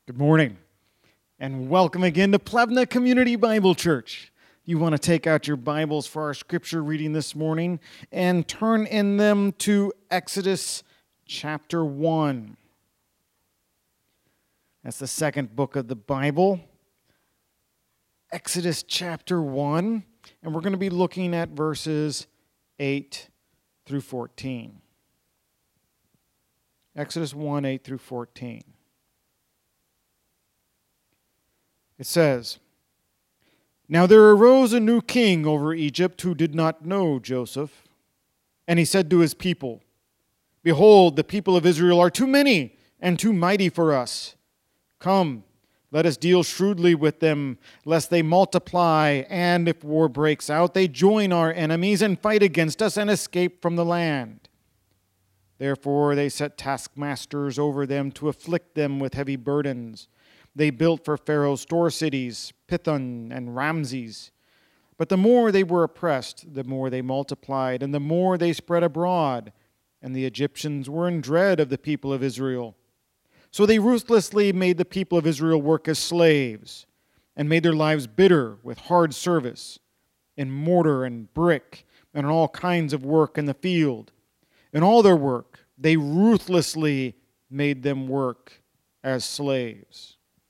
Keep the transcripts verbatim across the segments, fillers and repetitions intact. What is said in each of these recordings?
Good morning, and welcome again to Plevna Community Bible Church. You want to take out your Bibles for our scripture reading this morning and turn in them to Exodus chapter one. That's the second book of the Bible, Exodus chapter one, and we're going to be looking at verses eight through fourteen. Exodus one, eight through fourteen. It says, "Now there arose a new king over Egypt who did not know Joseph. And he said to his people, 'Behold, the people of Israel are too many and too mighty for us. Come, let us deal shrewdly with them, lest they multiply, and if war breaks out, they join our enemies and fight against us and escape from the land.' Therefore they set taskmasters over them to afflict them with heavy burdens. They built for Pharaoh store cities, Pithom and Ramses. But the more they were oppressed, the more they multiplied, and the more they spread abroad. And the Egyptians were in dread of the people of Israel. So they ruthlessly made the people of Israel work as slaves, and made their lives bitter with hard service, in mortar and brick, and in all kinds of work in the field. In all their work, they ruthlessly made them work as slaves."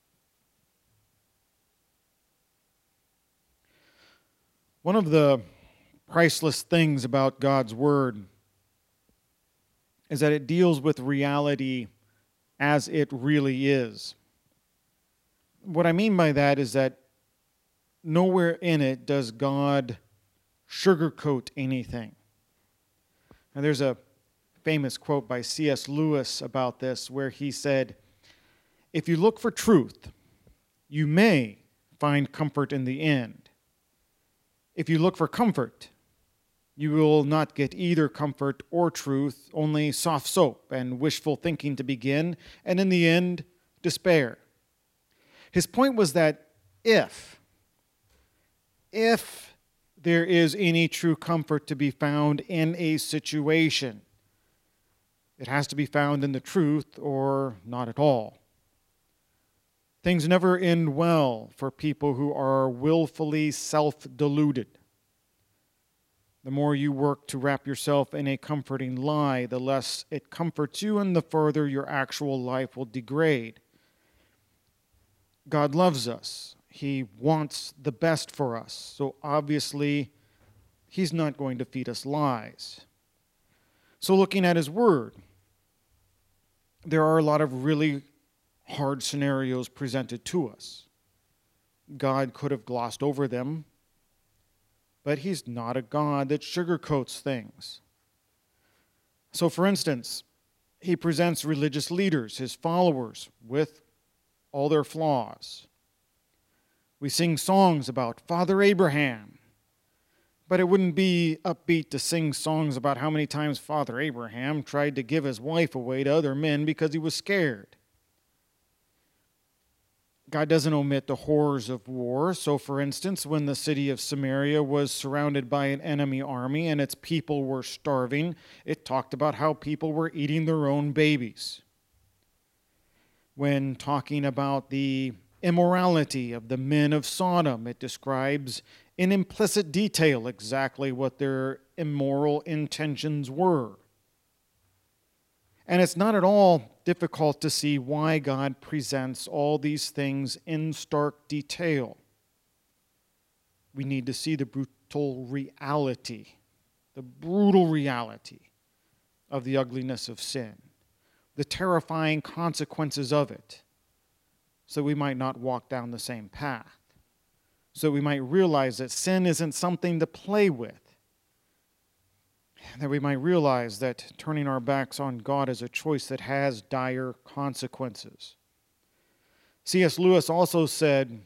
One of the priceless things about God's Word is that it deals with reality as it really is. What I mean by that is that nowhere in it does God sugarcoat anything. Now, there's a famous quote by C S Lewis about this where he said, "If you look for truth, you may find comfort in the end. If you look for comfort, you will not get either comfort or truth, only soft soap and wishful thinking to begin, and in the end, despair." His point was that if, if there is any true comfort to be found in a situation, it has to be found in the truth or not at all. Things never end well for people who are willfully self-deluded. The more you work to wrap yourself in a comforting lie, the less it comforts you and the further your actual life will degrade. God loves us. He wants the best for us. So obviously, He's not going to feed us lies. So looking at His Word, there are a lot of really hard scenarios presented to us. God could have glossed over them, but He's not a God that sugarcoats things. So, for instance, He presents religious leaders, His followers, with all their flaws. We sing songs about Father Abraham, but it wouldn't be upbeat to sing songs about how many times Father Abraham tried to give his wife away to other men because he was scared. God doesn't omit the horrors of war. So, for instance, when the city of Samaria was surrounded by an enemy army and its people were starving, it talked about how people were eating their own babies. When talking about the immorality of the men of Sodom, it describes in implicit detail exactly what their immoral intentions were. And it's not at all difficult to see why God presents all these things in stark detail. We need to see the brutal reality, the brutal reality of the ugliness of sin, the terrifying consequences of it, so we might not walk down the same path, so we might realize that sin isn't something to play with, that we might realize that turning our backs on God is a choice that has dire consequences. C S Lewis also said,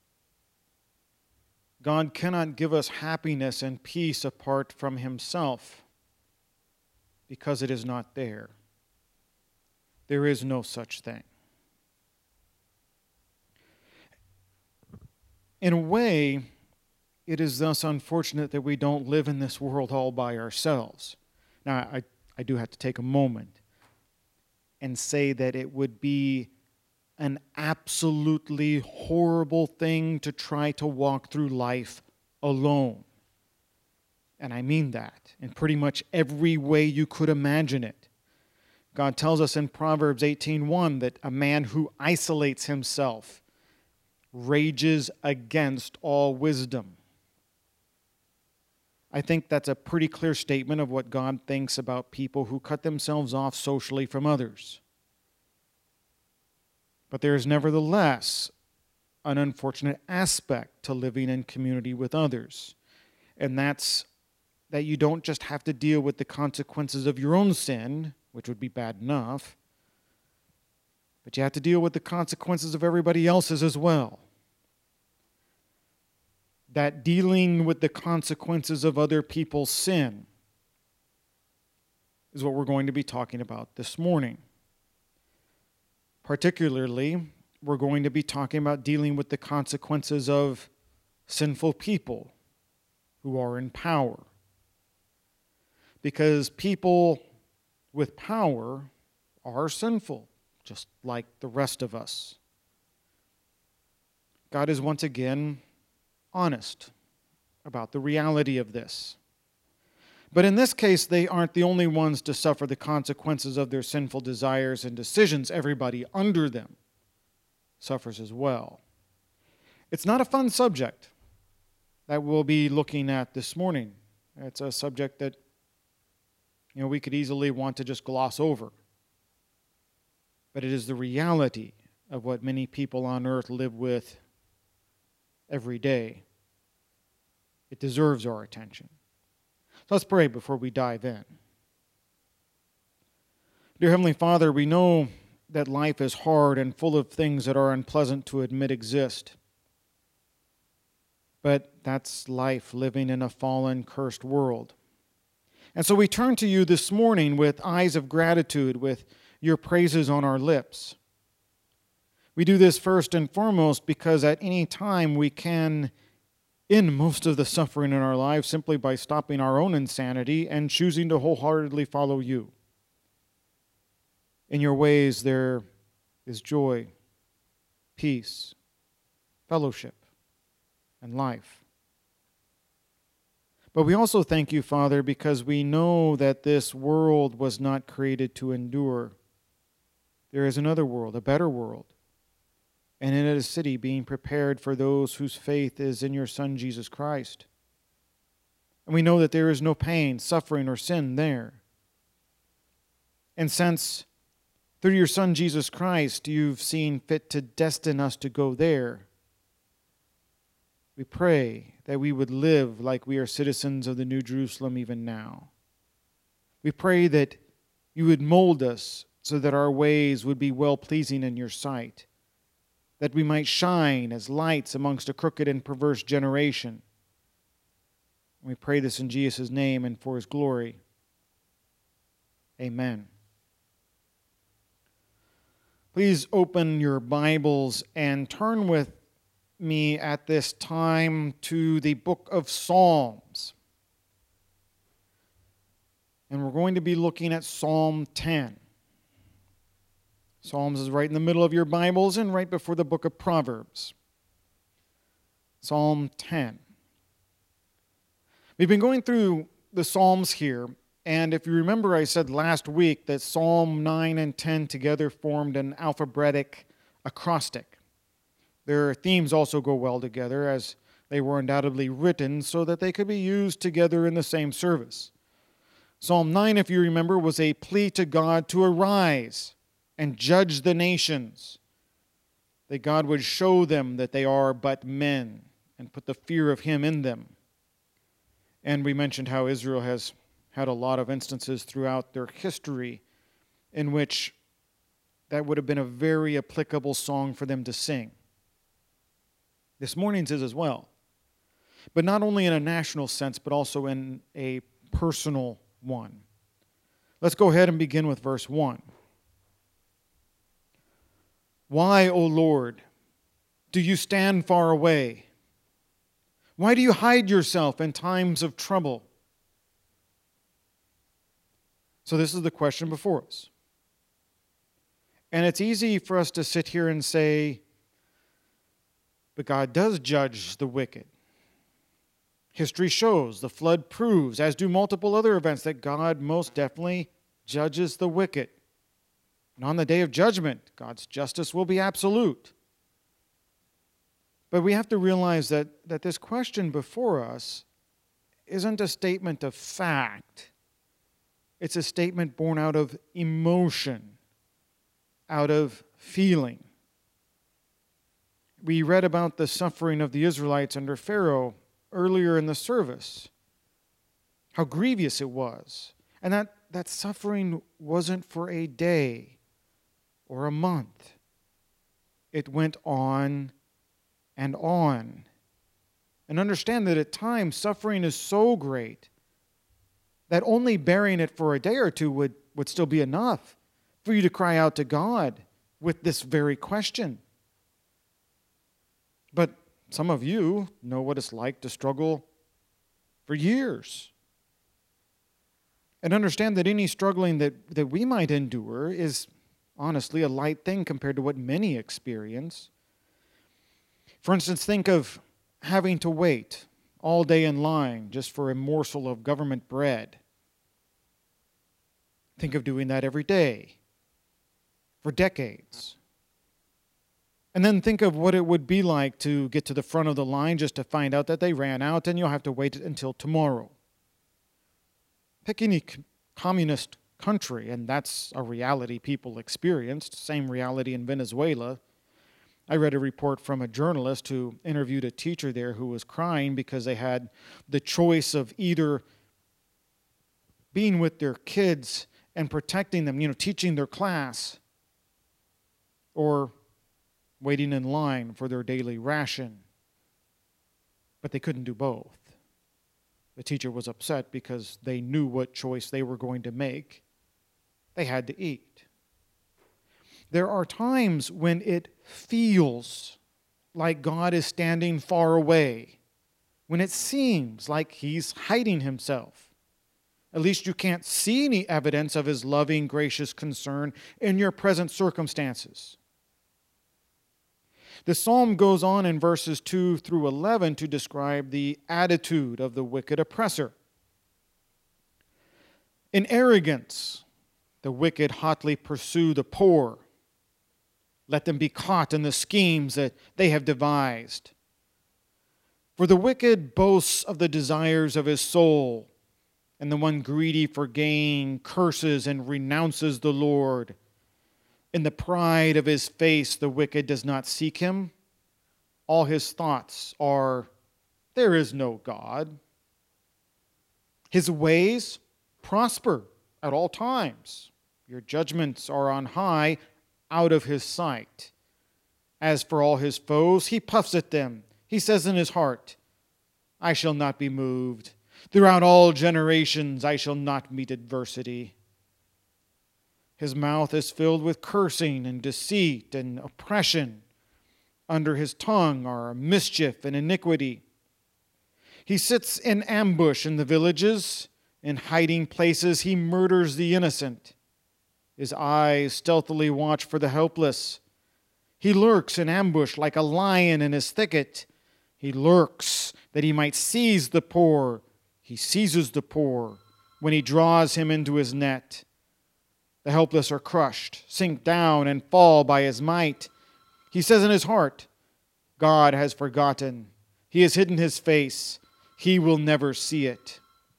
"God cannot give us happiness and peace apart from Himself, because it is not there. There is no such thing." In a way, it is thus unfortunate that we don't live in this world all by ourselves. Now, I, I do have to take a moment and say that it would be an absolutely horrible thing to try to walk through life alone. And I mean that in pretty much every way you could imagine it. God tells us in Proverbs eighteen one that a man who isolates himself rages against all wisdom. I think that's a pretty clear statement of what God thinks about people who cut themselves off socially from others. But there is nevertheless an unfortunate aspect to living in community with others, and that's that you don't just have to deal with the consequences of your own sin, which would be bad enough, but you have to deal with the consequences of everybody else's as well. That dealing with the consequences of other people's sin is what we're going to be talking about this morning. Particularly, we're going to be talking about dealing with the consequences of sinful people who are in power. Because people with power are sinful, just like the rest of us. God is once again honest about the reality of this. But in this case, they aren't the only ones to suffer the consequences of their sinful desires and decisions. Everybody under them suffers as well. It's not a fun subject that we'll be looking at this morning. It's a subject that, you know, we could easily want to just gloss over. But it is the reality of what many people on earth live with every day. It deserves our attention. So let's pray before we dive in. Dear Heavenly Father, we know that life is hard and full of things that are unpleasant to admit exist. But that's life, living in a fallen, cursed world. And so we turn to you this morning with eyes of gratitude, with your praises on our lips. We do this first and foremost because at any time we can end most of the suffering in our lives simply by stopping our own insanity and choosing to wholeheartedly follow you. In your ways there is joy, peace, fellowship, and life. But we also thank you, Father, because we know that this world was not created to endure. There is another world, a better world, and in it a city being prepared for those whose faith is in your Son, Jesus Christ. And we know that there is no pain, suffering, or sin there. And since through your Son, Jesus Christ, you've seen fit to destine us to go there, we pray that we would live like we are citizens of the New Jerusalem even now. We pray that you would mold us so that our ways would be well-pleasing in your sight, that we might shine as lights amongst a crooked and perverse generation. And we pray this in Jesus' name and for his glory. Amen. Please open your Bibles and turn with me at this time to the book of Psalms. And we're going to be looking at Psalm ten. Psalms is right in the middle of your Bibles and right before the book of Proverbs. Psalm ten. We've been going through the Psalms here, and if you remember, I said last week that Psalm nine and ten together formed an alphabetic acrostic. Their themes also go well together, as they were undoubtedly written so that they could be used together in the same service. Psalm nine, if you remember, was a plea to God to arise and judge the nations, that God would show them that they are but men and put the fear of him in them. And we mentioned how Israel has had a lot of instances throughout their history in which that would have been a very applicable song for them to sing. This morning's is as well, but not only in a national sense, but also in a personal one. Let's go ahead and begin with verse one. Why, O Lord, do you stand far away? Why do you hide yourself in times of trouble? So this is the question before us. And it's easy for us to sit here and say, but God does judge the wicked. History shows, the flood proves, as do multiple other events, that God most definitely judges the wicked. And on the day of judgment, God's justice will be absolute. But we have to realize that, that this question before us isn't a statement of fact. It's a statement born out of emotion, out of feeling. We read about the suffering of the Israelites under Pharaoh earlier in the service, how grievous it was. And that, that suffering wasn't for a day or a month. It went on and on. And understand that at times suffering is so great that only bearing it for a day or two would, would still be enough for you to cry out to God with this very question. But some of you know what it's like to struggle for years. And understand that any struggling that, that we might endure is honestly a light thing compared to what many experience. For instance, think of having to wait all day in line just for a morsel of government bread. Think of doing that every day for decades. And then think of what it would be like to get to the front of the line just to find out that they ran out and you'll have to wait until tomorrow. Pick any communist country, and that's a reality people experienced. Same reality in Venezuela. I read a report from a journalist who interviewed a teacher there who was crying because they had the choice of either being with their kids and protecting them, you know, teaching their class, or waiting in line for their daily ration. But they couldn't do both. The teacher was upset because they knew what choice they were going to make. They had to eat. There are times when it feels like God is standing far away, when it seems like He's hiding Himself. At least you can't see any evidence of His loving, gracious concern in your present circumstances. The psalm goes on in verses two through eleven to describe the attitude of the wicked oppressor. In arrogance, the wicked hotly pursue the poor. Let them be caught in the schemes that they have devised. For the wicked boasts of the desires of his soul, and the one greedy for gain curses and renounces the Lord. In the pride of his face, the wicked does not seek Him. All his thoughts are, there is no God. His ways prosper at all times. Your judgments are on high, out of his sight. As for all his foes, he puffs at them. He says in his heart, I shall not be moved. Throughout all generations, I shall not meet adversity. His mouth is filled with cursing and deceit and oppression. Under his tongue are mischief and iniquity. He sits in ambush in the villages. In hiding places, he murders the innocent. His eyes stealthily watch for the helpless. He lurks in ambush like a lion in his thicket. He lurks that he might seize the poor. He seizes the poor when he draws him into his net. The helpless are crushed, sink down, and fall by his might. He says in his heart, God has forgotten. He has hidden His face. He will never see it.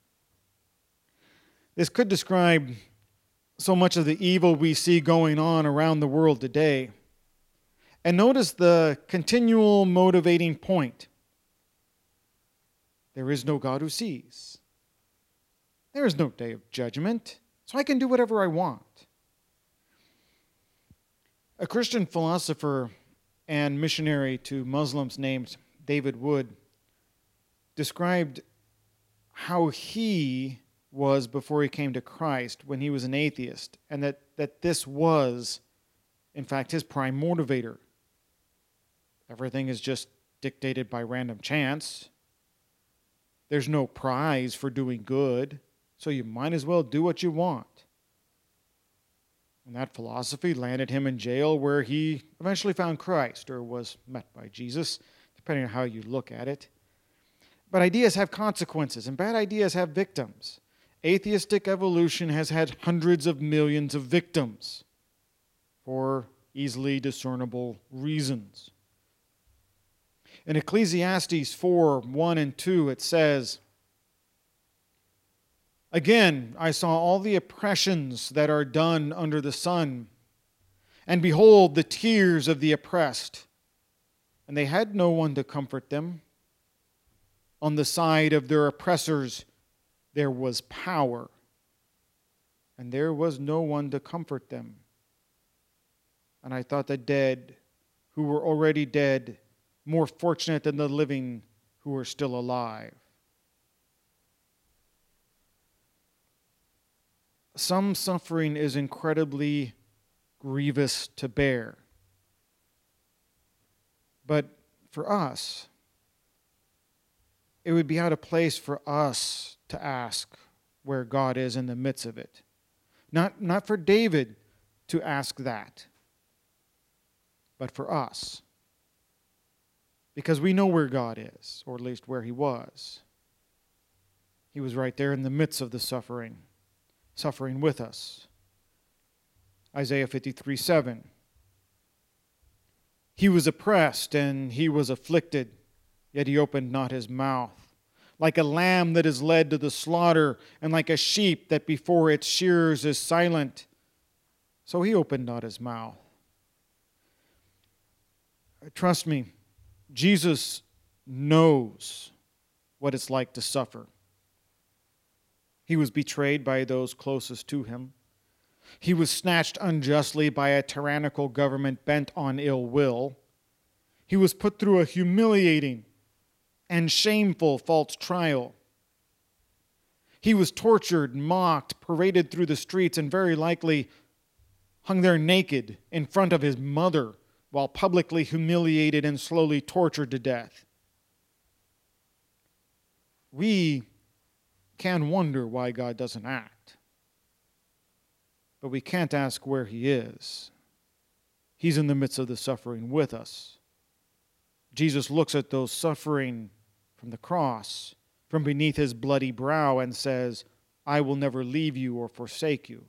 This could describe so much of the evil we see going on around the world today. And notice the continual motivating point. There is no God who sees. There is no day of judgment, so I can do whatever I want. A Christian philosopher and missionary to Muslims named David Wood described how he was before he came to Christ when he was an atheist, and that, that this was, in fact, his prime motivator. Everything is just dictated by random chance. There's no prize for doing good, so you might as well do what you want. And that philosophy landed him in jail, where he eventually found Christ, or was met by Jesus, depending on how you look at it. But ideas have consequences, and bad ideas have victims. Atheistic evolution has had hundreds of millions of victims for easily discernible reasons. In Ecclesiastes four, one and two, it says, "Again, I saw all the oppressions that are done under the sun, and behold, the tears of the oppressed, and they had no one to comfort them. On the side of their oppressors there was power, and there was no one to comfort them. And I thought the dead, who were already dead, more fortunate than the living who were still alive." Some suffering is incredibly grievous to bear. But for us, it would be out of place for us to ask where God is in the midst of it. Not, not for David to ask that, but for us. Because we know where God is, or at least where he was. He was right there in the midst of the suffering, suffering with us. Isaiah fifty-three seven. "He was oppressed and he was afflicted, yet he opened not his mouth. Like a lamb that is led to the slaughter, and like a sheep that before its shearers is silent, so he opened not his mouth." Trust me, Jesus knows what it's like to suffer. He was betrayed by those closest to him. He was snatched unjustly by a tyrannical government bent on ill will. He was put through a humiliating and shameful false trial. He was tortured, mocked, paraded through the streets, and very likely hung there naked in front of his mother while publicly humiliated and slowly tortured to death. We can wonder why God doesn't act. But we can't ask where he is. He's in the midst of the suffering with us. Jesus looks at those suffering from the cross, from beneath his bloody brow, and says, "I will never leave you or forsake you."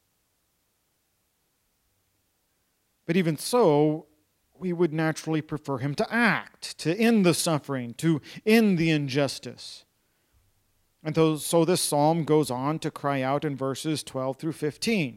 But even so, we would naturally prefer him to act, to end the suffering, to end the injustice. And so this psalm goes on to cry out in verses twelve through fifteen.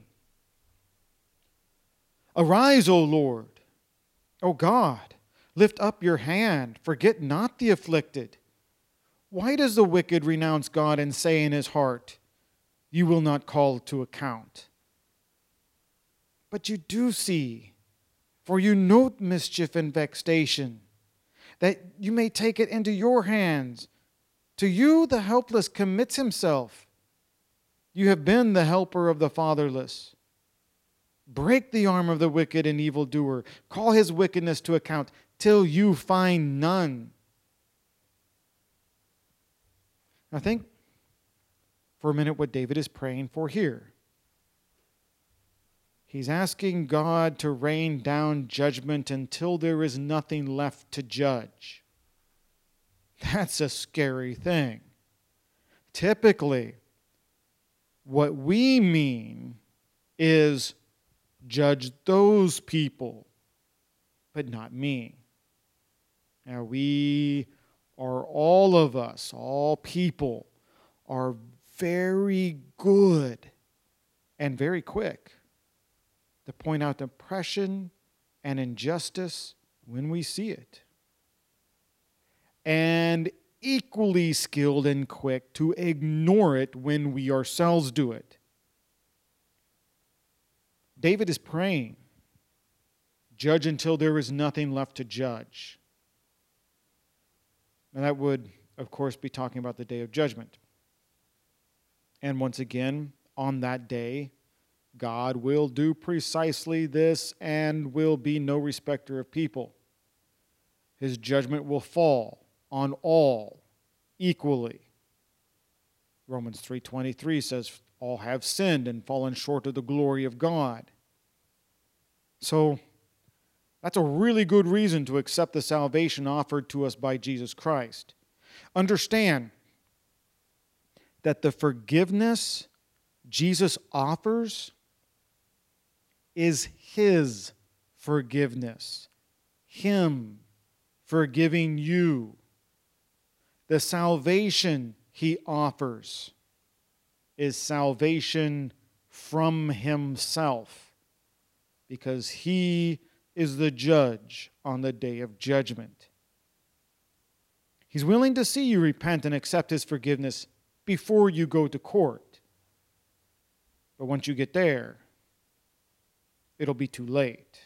"Arise, O Lord, O God, lift up your hand, forget not the afflicted. Why does the wicked renounce God and say in his heart, 'You will not call to account'? But you do see, for you note mischief and vexation, that you may take it into your hands. To you the helpless commits himself. You have been the helper of the fatherless. Break the arm of the wicked and evildoer. Call his wickedness to account till you find none." Now think for a minute what David is praying for here. He's asking God to rain down judgment until there is nothing left to judge. That's a scary thing. Typically, what we mean is judge those people, but not me. Now, we are all of us, all people, are very good and very quick to point out oppression and injustice when we see it. And equally skilled and quick to ignore it when we ourselves do it. David is praying, "Judge until there is nothing left to judge." And that would, of course, be talking about the day of judgment. And once again, on that day, God will do precisely this and will be no respecter of people. His judgment will fall on all equally. Romans three twenty-three says, "All have sinned and fallen short of the glory of God." So that's a really good reason to accept the salvation offered to us by Jesus Christ. Understand that the forgiveness Jesus offers is His forgiveness. Him forgiving you. The salvation He offers is salvation from Himself, because He is the judge on the day of judgment. He's willing to see you repent and accept His forgiveness before you go to court. But once you get there, it'll be too late.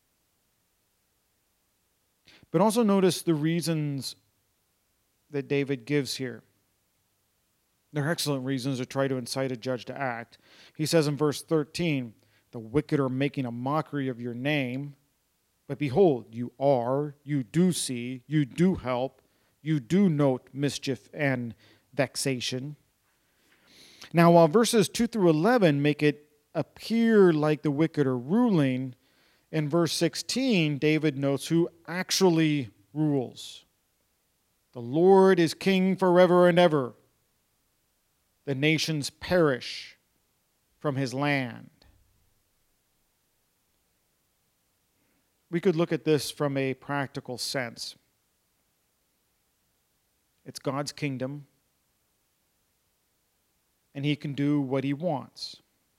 But also notice the reasons that David gives here. They're excellent reasons to try to incite a judge to act. He says in verse thirteen, "The wicked are making a mockery of your name, but behold, you are, you do see, you do help, you do note mischief and vexation." Now, while verses two through eleven make it appear like the wicked are ruling, in verse sixteen, David notes who actually rules. The Lord is king forever and ever. The nations perish from His land. We could look at this from a practical sense. It's God's kingdom, and He can do what He wants.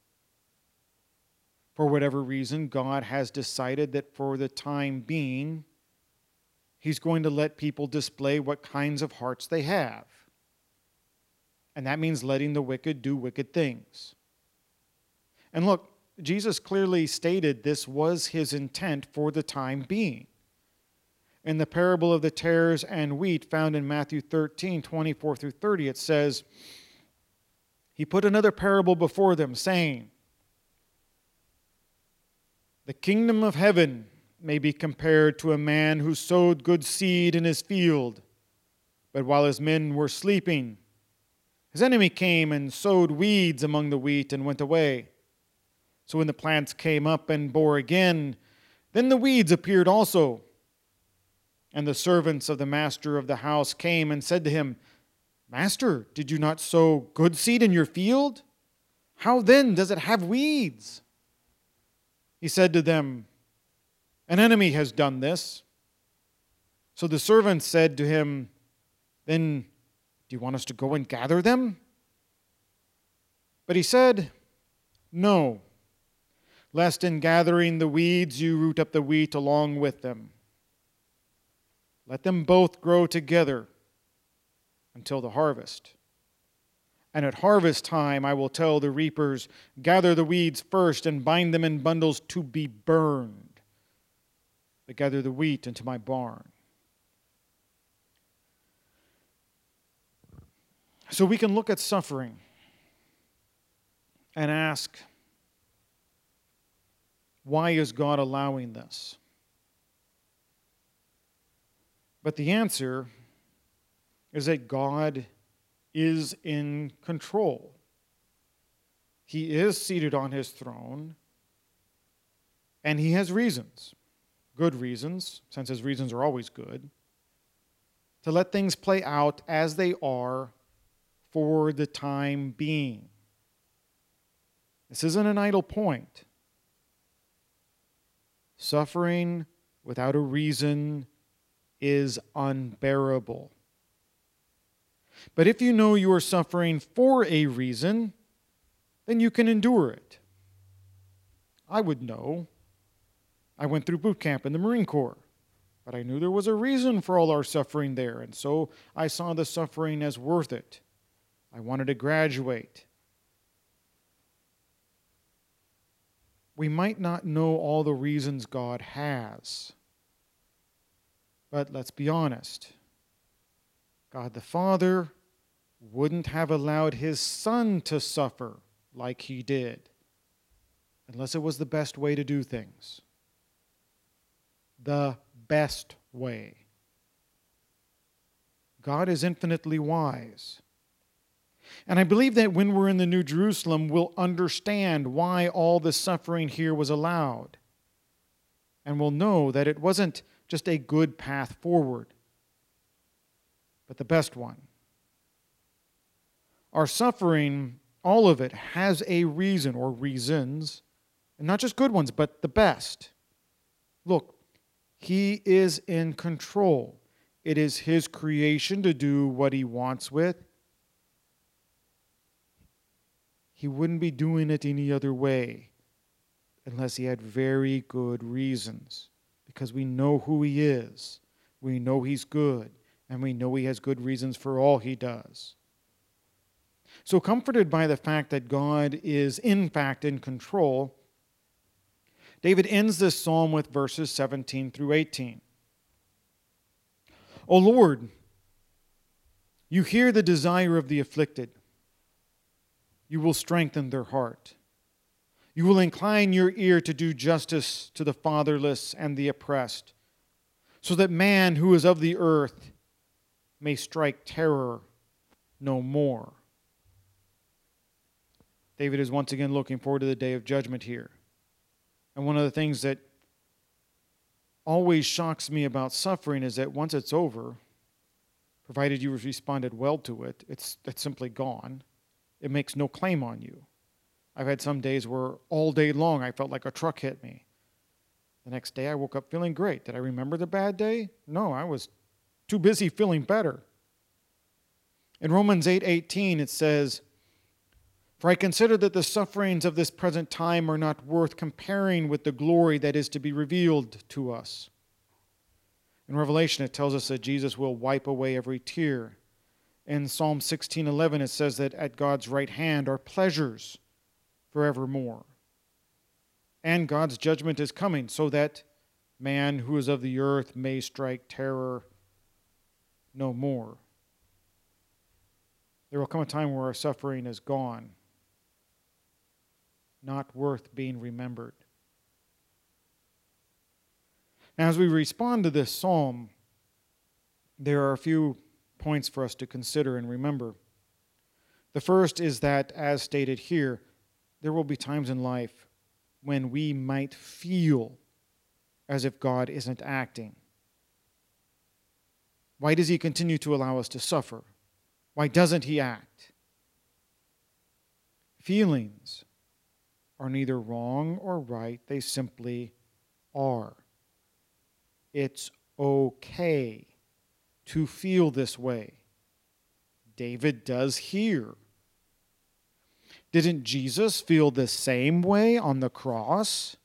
For whatever reason, God has decided that for the time being, He's going to let people display what kinds of hearts they have. And that means letting the wicked do wicked things. And look, Jesus clearly stated this was His intent for the time being. In the parable of the tares and wheat found in Matthew thirteen, twenty-four through thirty, it says, He put another parable before them, saying, "The kingdom of heaven may be compared to a man who sowed good seed in his field. But while his men were sleeping, his enemy came and sowed weeds among the wheat and went away. So when the plants came up and bore again, then the weeds appeared also. And the servants of the master of the house came and said to him, 'Master, did you not sow good seed in your field? How then does it have weeds?' He said to them, 'An enemy has done this.' So the servants said to him, 'Then do you want us to go and gather them?' But he said, 'No, lest in gathering the weeds you root up the wheat along with them. Let them both grow together until the harvest. And at harvest time I will tell the reapers, gather the weeds first and bind them in bundles to be burned, but gather the wheat into my barn.'" So we can look at suffering and ask, why is God allowing this? But the answer is that God is in control. He is seated on His throne, and He has reasons, good reasons, since His reasons are always good, to let things play out as they are for the time being. This isn't an idle point. Suffering without a reason is unbearable. But if you know you are suffering for a reason, then you can endure it. I would know. I went through boot camp in the Marine Corps, but I knew there was a reason for all our suffering there, and so I saw the suffering as worth it. I wanted to graduate. We might not know all the reasons God has, but let's be honest. God the Father wouldn't have allowed His Son to suffer like He did, unless it was the best way to do things. The best way. God is infinitely wise. And I believe that when we're in the New Jerusalem, we'll understand why all the suffering here was allowed. and will know that it wasn't just a good path forward, but the best one. Our suffering, all of it, has a reason or reasons, and not just good ones, but the best. Look, He is in control. It is His creation to do what He wants with. He wouldn't be doing it any other way unless He had very good reasons, because we know who He is. We know He's good, and we know He has good reasons for all He does. So, comforted by the fact that God is in fact in control, David ends this psalm with verses seventeen through eighteen. O Lord, you hear the desire of the afflicted. You will strengthen their heart. You will incline your ear to do justice to the fatherless and the oppressed, so that man who is of the earth may strike terror no more. David is once again looking forward to the day of judgment here. And one of the things that always shocks me about suffering is that once it's over, provided you responded well to it, it's, it's simply gone. It makes no claim on you. I've had some days where all day long I felt like a truck hit me. The next day I woke up feeling great. Did I remember the bad day? No, I was too busy feeling better. In Romans eight eighteen it says, "For I consider that the sufferings of this present time are not worth comparing with the glory that is to be revealed to us." In Revelation it tells us that Jesus will wipe away every tear. In Psalm sixteen eleven it says that at God's right hand are pleasures forevermore. And God's judgment is coming so that man who is of the earth may strike terror no more. There will come a time where our suffering is gone, not worth being remembered. Now, as we respond to this psalm, there are a few points for us to consider and remember. The first is that, as stated here, there will be times in life when we might feel as if God isn't acting. Why does He continue to allow us to suffer? Why doesn't He act? Feelings are neither wrong or right, they simply are. It's okay to feel this way. David does here. Didn't Jesus feel the same way on the cross?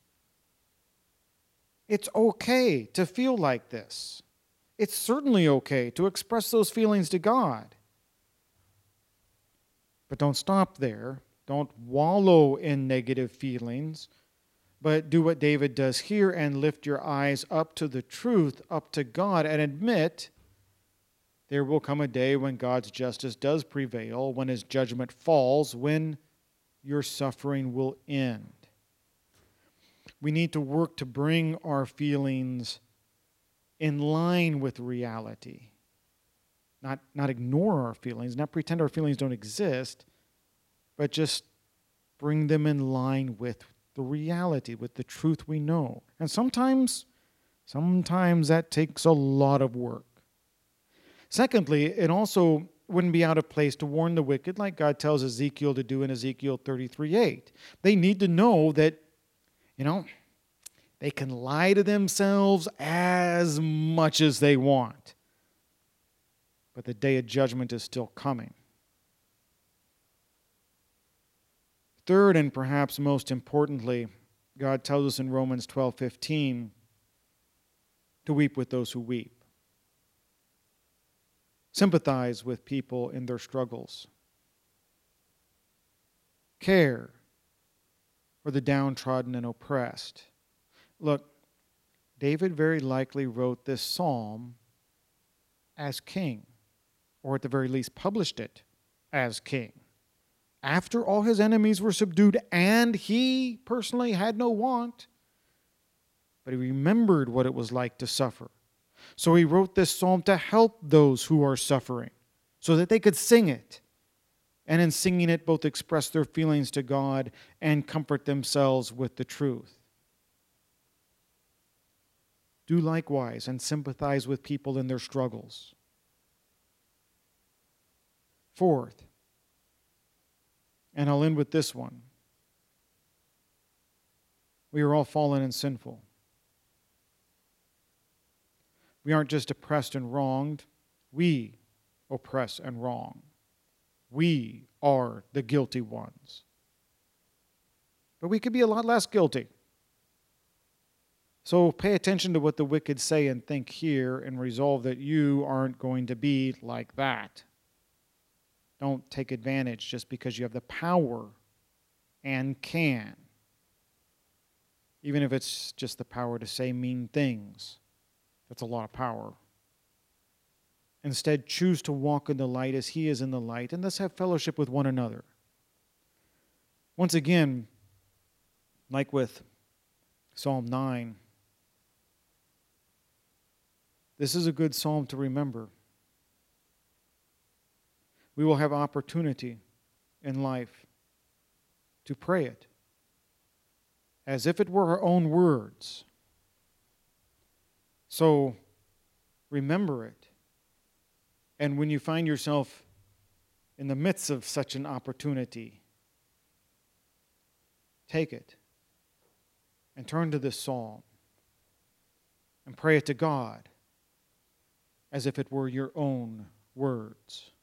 It's okay to feel like this. It's certainly okay to express those feelings to God. But don't stop there. Don't wallow in negative feelings, but do what David does here and lift your eyes up to the truth, up to God, and admit there will come a day when God's justice does prevail, when His judgment falls, when your suffering will end. We need to work to bring our feelings in line with reality. Not, not ignore our feelings, not pretend our feelings don't exist, but just bring them in line with the reality, with the truth we know. And sometimes, sometimes that takes a lot of work. Secondly, it also wouldn't be out of place to warn the wicked, like God tells Ezekiel to do in Ezekiel thirty-three eight. They need to know that, you know, they can lie to themselves as much as they want, but the day of judgment is still coming. Third, and perhaps most importantly, God tells us in Romans twelve fifteen to weep with those who weep. Sympathize with people in their struggles. Care for the downtrodden and oppressed. Look, David very likely wrote this psalm as king, or at the very least published it as king, after all his enemies were subdued and he personally had no want. But he remembered what it was like to suffer. So he wrote this psalm to help those who are suffering, so that they could sing it, and in singing it both express their feelings to God and comfort themselves with the truth. Do likewise and sympathize with people in their struggles. Fourth, and I'll end with this one. We are all fallen and sinful. We aren't just oppressed and wronged. We oppress and wrong. We are the guilty ones. But we could be a lot less guilty. So pay attention to what the wicked say and think here and resolve that you aren't going to be like that. Don't take advantage just because you have the power and can. Even if it's just the power to say mean things. That's a lot of power. Instead, choose to walk in the light as He is in the light, and thus have fellowship with one another. Once again, like with Psalm nine, this is a good psalm to remember. We will have opportunity in life to pray it as if it were our own words. So remember it. And when you find yourself in the midst of such an opportunity, take it and turn to this psalm and pray it to God as if it were your own words.